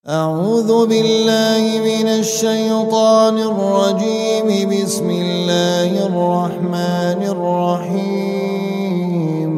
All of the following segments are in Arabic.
أعوذ بالله من الشيطان الرجيم. بسم الله الرحمن الرحيم.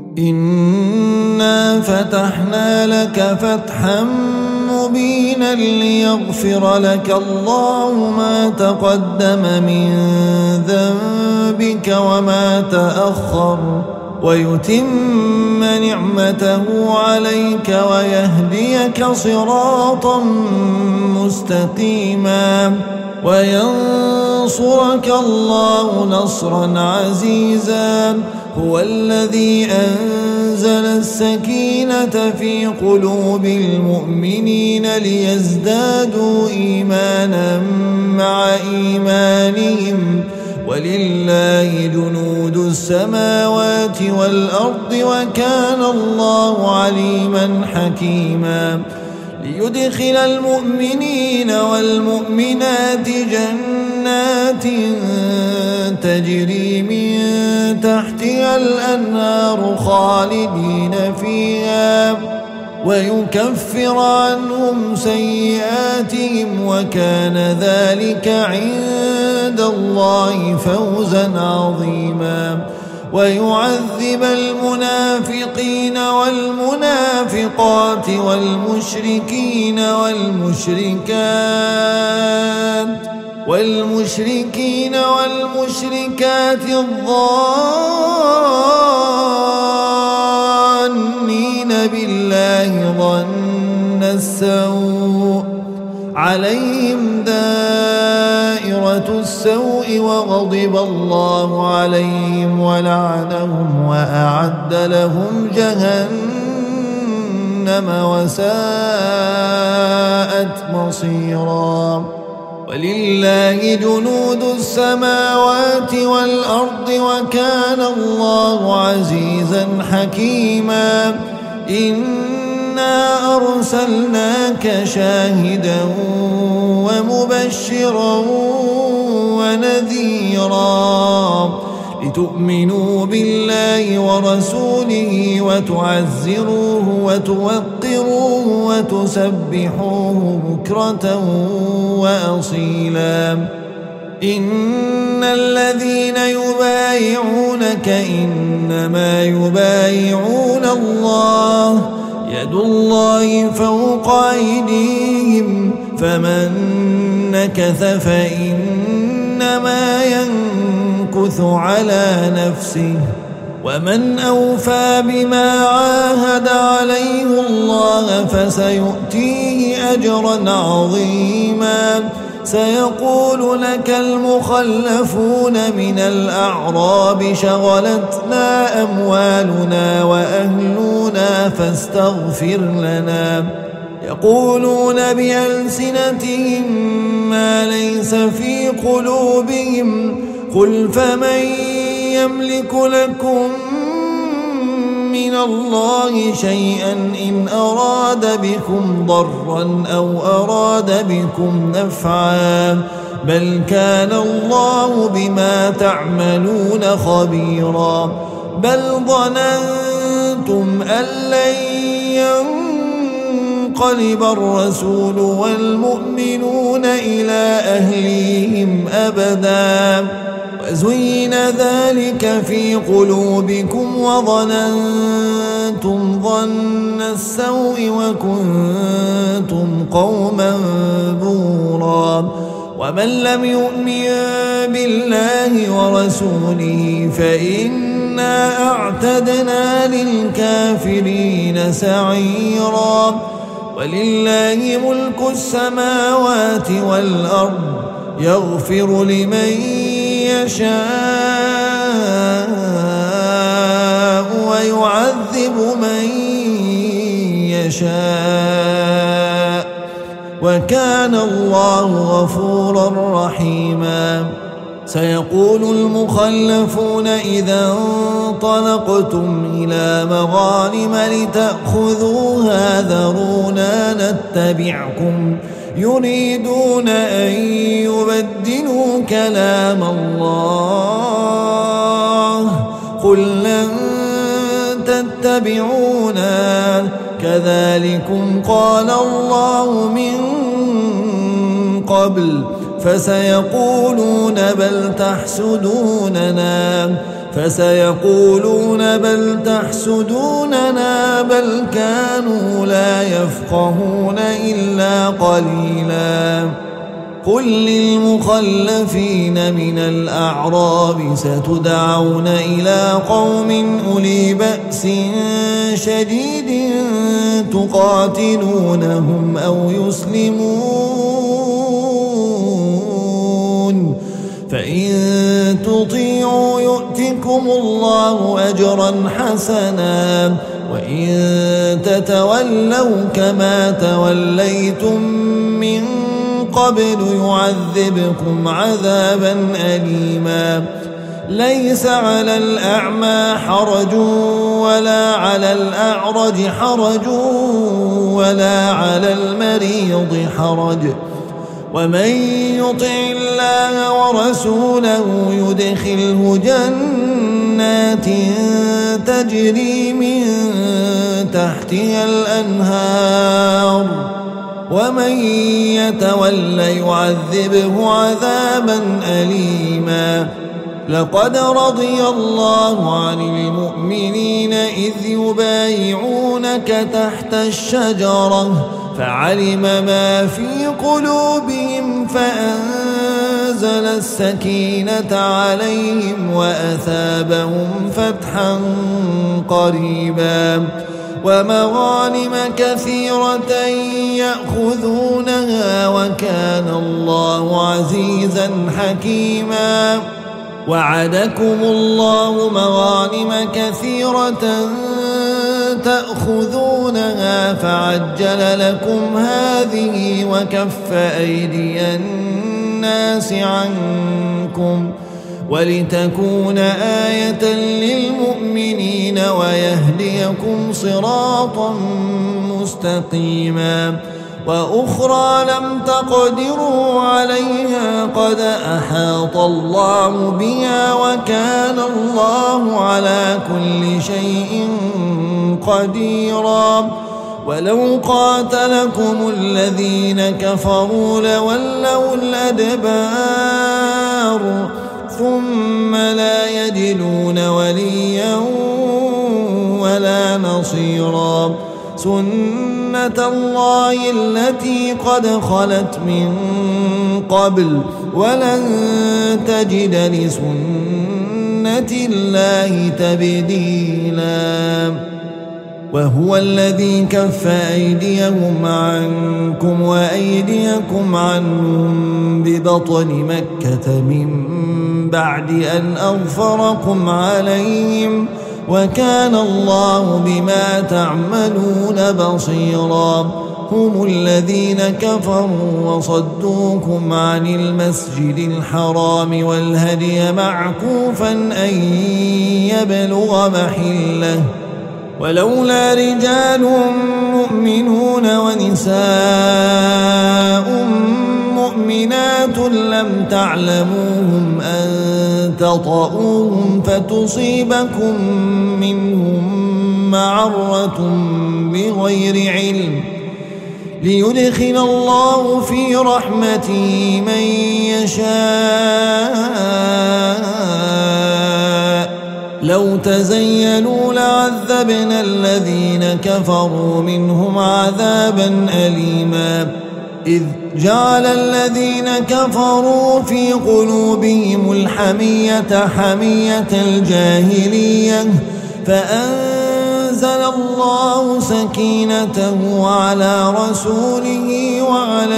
إنا فتحنا لك فتحا مبينا ليغفر لك الله ما تقدم من ذنبك وما تأخر ويتم نعمته عليك ويهديك صراطا مستقيما وينصرك الله نصرا عزيزا. هو الذي أنزل السكينة في قلوب المؤمنين ليزدادوا إيمانا مع إيمانهم ولله جنود السماوات والأرض وكان الله عليما حكيما. ليدخل المؤمنين والمؤمنات جنات تجري من تحتها الأنهار خالدين فيها ويكفر عنهم سيئاتهم وكان ذلك عند الله فوزا عظيما. ويعذب المنافقين والمنافقات والمشركين والمشركات الظانين بالله ظن السوء عليهم دائرة السوء وغضب الله عليهم ولعنهم وأعد لهم جهنم وساءت مصيرا. ولله جنود السماوات والأرض وكان الله عزيزا حكيما. إنا أرسلناك شاهدا ومبشرا ونذيرا لتؤمنوا بالله ورسوله وتعزروه وتوقروه وتسبحوه بكرة وأصيلا. إن الذين يبايعونك إنما يبايعون الله يد الله فوق أيديهم فمن نكث فإنما ينكث على نفسه ومن أوفى بما عاهد عليه الله فسيؤتيه أجرا عظيما. سيقول لك المخلفون من الأعراب شغلتنا أموالنا وأهلنا فاستغفر لنا. يقولون بألسنتهم ما ليس في قلوبهم قل فمن يملك لكم من الله شيئا إن أراد بكم ضرا أو أراد بكم نفعا بل كان الله بما تعملون خبيرا. بل ظننتم أن لن ينقلب الرسول والمؤمنون إلى أهليهم أبدا وزين ذلك في قلوبكم وظننتم ظن السوء وكنتم قوما بورا. ومن لم يؤمن بالله ورسوله فإنا أعتدنا للكافرين سعيرا. ولله ملك السماوات والأرض يغفر لمن يشاء ويعذب من يشاء وكان الله غفورا رحيما. سيقول المخلفون إذا انطلقتم إلى مغانم لتأخذوها ذرونا نتبعكم يريدون أن يبدلوا كلام الله قل لن تتبعونا كذلكم قال الله من قبل فسيقولون بل تحسدوننا بل كانوا لا يفقهون إلا قليلا. قل للمخلفين من الأعراب ستدعون إلى قوم أولي بأس شديد تقاتلونهم أو يسلمون فإن تطيعوا يؤتكم الله أجرا حسنا وإن تتولوا كما توليتم من قبل يعذبكم عذابا أليما. ليس على الأعمى حرج ولا على الأعرج حرج ولا على المريض حرج ومن يطع الله ورسوله يدخله جنات تجري من تحتها الأنهار ومن يتول يعذبه عذابا أليما. لقد رضي الله عن المؤمنين إذ يبايعونك تحت الشجرة فعلم ما في قلوبهم فأنزل السكينة عليهم وأثابهم فتحا قريبا ومغانم كثيرة يأخذونها وكان الله عزيزا حكيما. وعدكم الله مغانم كثيرة تأخذونها فعجل لكم هذه وكف أيدي الناس عنكم ولتكون آية للمؤمنين ويهديكم صراطا مستقيما. وأخرى لم تقدروا عليها قد أحاط الله بها وكان الله على كل شيء قديرا. ولو قاتلكم الذين كفروا لولوا الأدبار ثم لا يجدون وليا ولا نصيرا. سنة الله التي قد خلت من قبل ولن تجد لسنة الله تبديلا. وهو الذي كف أيديهم عنكم وأيديكم عنهم ببطن مكة من بعد أن أغفركم عليهم وكان الله بما تعملون بصيرا. هم الذين كفروا وصدوكم عن المسجد الحرام والهدي معكوفا أن يبلغ محله ولولا رجال مؤمنون ونساء مؤمنات لم تعلموهم أن تطؤوهم فتصيبكم منهم معرة بغير علم ليدخل الله في رحمته من يشاء. لو تزيلوا لعذبنا الذين كفروا منهم عذابا أليما. إذ جعل الذين كفروا في قلوبهم الحمية حمية الجاهلية فأنزل الله سكينته على رسوله وعلى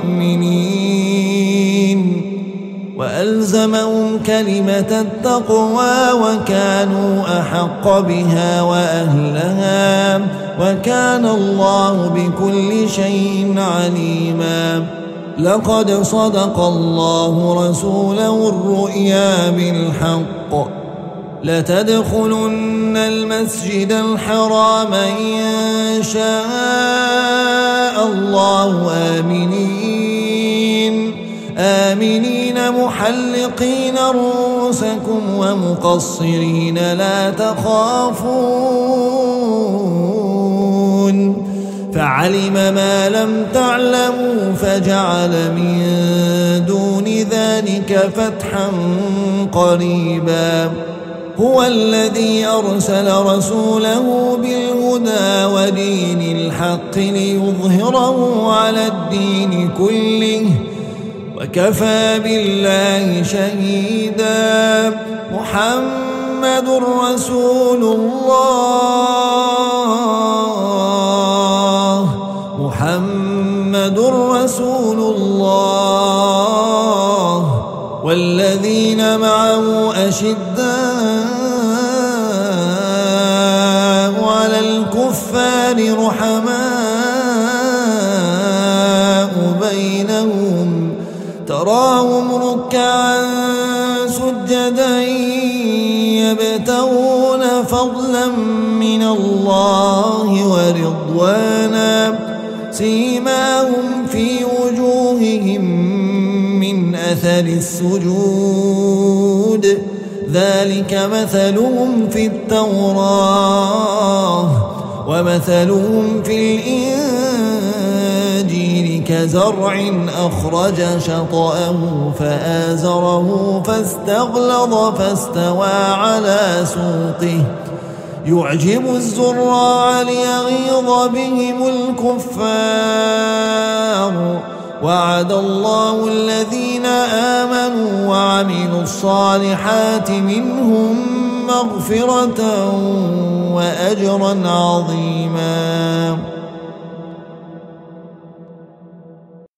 المؤمنين وألزمهم كلمة التقوى وكانوا أحق بها وأهلها وكان الله بكل شيء عليما. لقد صدق الله رسوله الرؤيا بالحق لتدخلن المسجد الحرام إن شاء الله آمنين محلقين رؤوسكم ومقصرين لا تخافون تعلمون فعلم ما لم تعلموا فجعل من دون ذلك فتحا قريبا هو الذي أرسل رسوله بالهدى ودين الحق ليظهره على الدين كله وكفى بالله شهيدا محمد رسول الله والذين معه أشداء على الكفار رحماء بينهم تراهم ركعا سجدا يبتغون فضلا من الله ورضوانا سيماهم في وجوههم من أثر السجود ذلك مثلهم في التوراة ومثلهم في الإنجيل كزرع أخرج شطأه فآزره فاستغلظ فاستوى على سوقه يعجب الزراع ليغيظ بهم الكفار وعد الله الذين آمنوا وعملوا الصالحات منهم مغفرة وأجرا عظيما